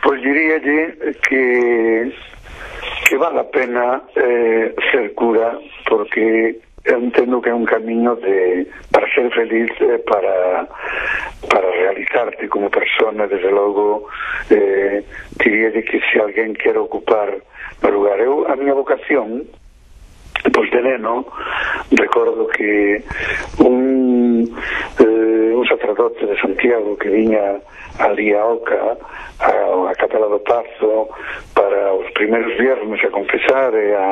Pois diríalle que vale a pena ser cura, porque eu entendo que é un camiño para ser feliz, para realizarte como persona. Desde logo, diríalle que se alguén quere ocupar o lugar, a miña vocación, pois de neno recordo que un sacerdote de Santiago que viña ali a Oca, a Capela do Pazo, para os primeiros viernes a confesar,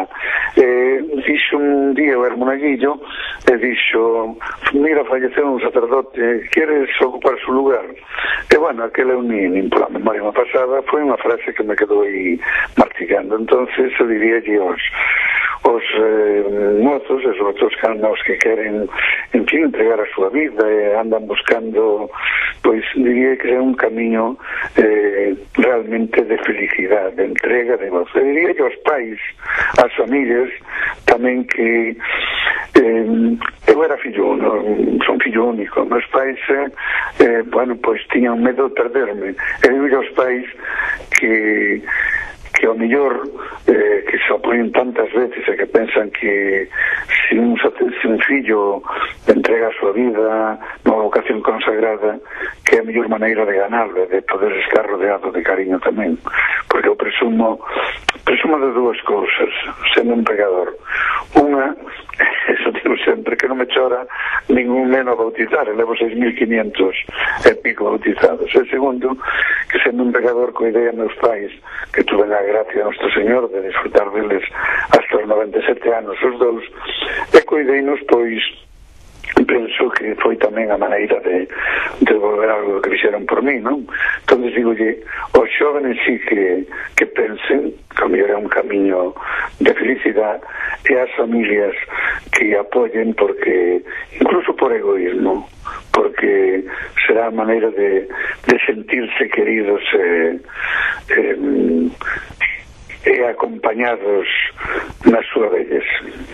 dixo un día o hermonaguillo, e dixo: mira, falleceu un sacerdote, queres ocupar su lugar? E bueno, aquele nin pola memoria me pasaba, foi unha frase que me quedou aí martigando. Entonces eu diríalle os mozos e sobre todo os que queren, en fin, entregar a súa vida e andan buscando, pois diría que é un camiño realmente de felicidade, de entrega, de gozo. E diría que os pais, as familias tamén, que eu era fillo, son fillo único, meus pais bueno, pois tiñan medo de perderme, e digo aos pais que ao mellor que se opoñen tantas veces e que pensan que se un fillo entrega a súa vida nunha vocación consagrada, que é a mellor maneira de ganarlo, de poder estar rodeado de cariño tamén, porque eu presumo de dúas cousas sendo un pregador. Unha, eso digo sempre, que non me chora ningún neno a bautizar, levo 6.500 e pico bautizados. E segundo, que sendo un pregador coidei a meus pais, que tuve a gracia de Nuestro Señor de disfrutar deles hasta os 97 anos os dous, e coideinos, pois penso que foi tamén a maneira de devolver algo que fixeron por mí, non? Entón digolle aos xóvenes sí que pensen que o mellor é un camiño de felicidade, e as familias que apoyen, porque incluso por egoísmo, porque será a maneira de sentirse queridos e acompañados na súa vellez.